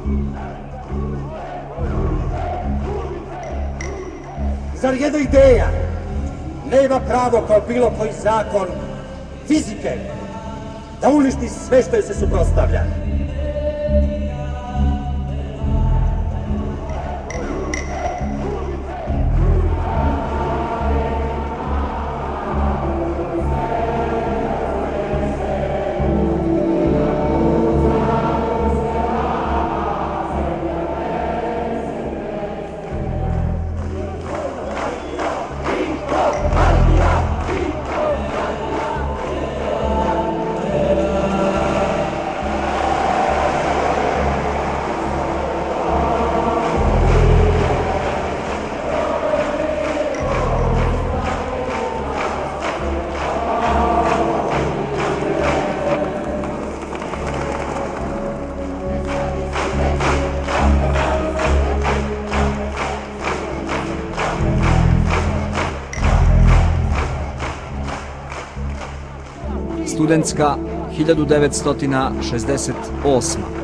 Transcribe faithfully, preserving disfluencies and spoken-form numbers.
Zar jedna ideja nema pravo kao bilo koji zakon fizike da uništi sve što je se suprotstavlja? Studentska hiljadu devetsto šezdeset osma.